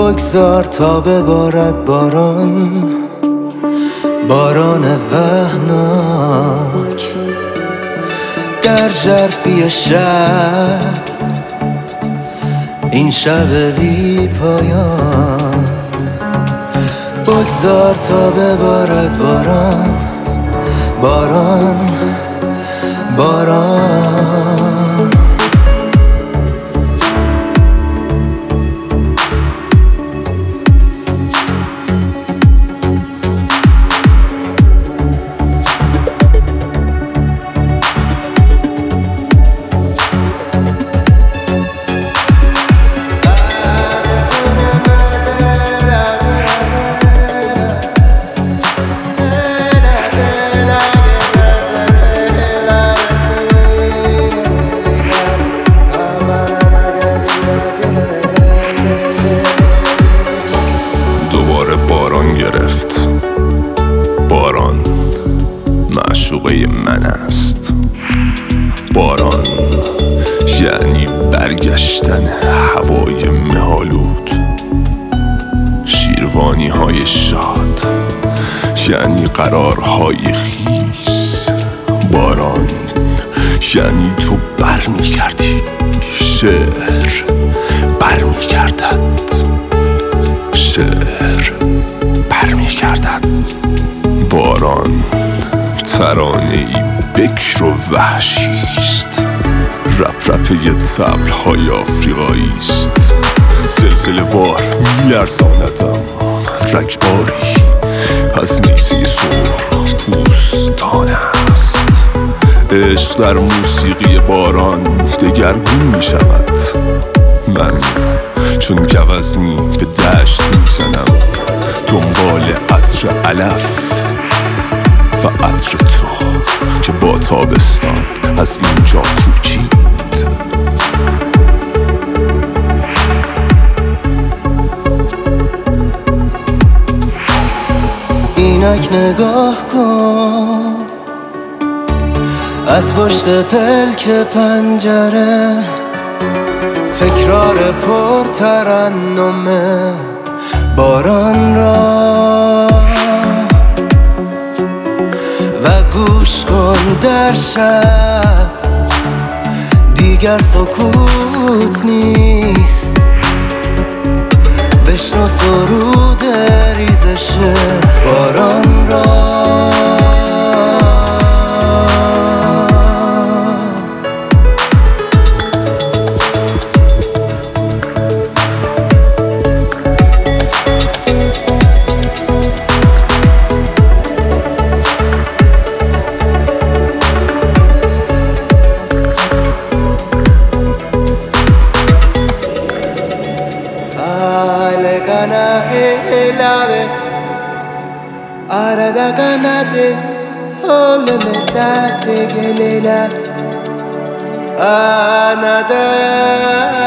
بگذار تا ببارد باران، باران وهمناک در ژرفی شب، این شب بی پایان. بگذار تا ببارد باران، باران، باران. گرفت باران، معشوقه من است. باران یعنی برگشتن هوای مه‌آلود، شیروانی های شاد، یعنی قرارهای خیس. باران یعنی تو برمیگردی، شعر برمیگردد، شعر برمیگردد. باران ترانه‌ای بکر و وحشیست، رپ یه طبل‌های آفریقاییست. سلسله وار میلرزاندم رگباری از نیزه سرخ پوستان است. عشق در موسیقی باران دگرگون می شود. من چون گوزنی به دشت میزنم دنبال عطر علف و عطر تو که با تابستان از اینجا کوچید. اینک نگاه کن از پشت پلک پنجره، تکرار پر ترنم باران را و گوش کن در شب دیگر سکوت نیست. بشنو سرود ریزش باران را. Arada ganate, ole me date gelila, anada.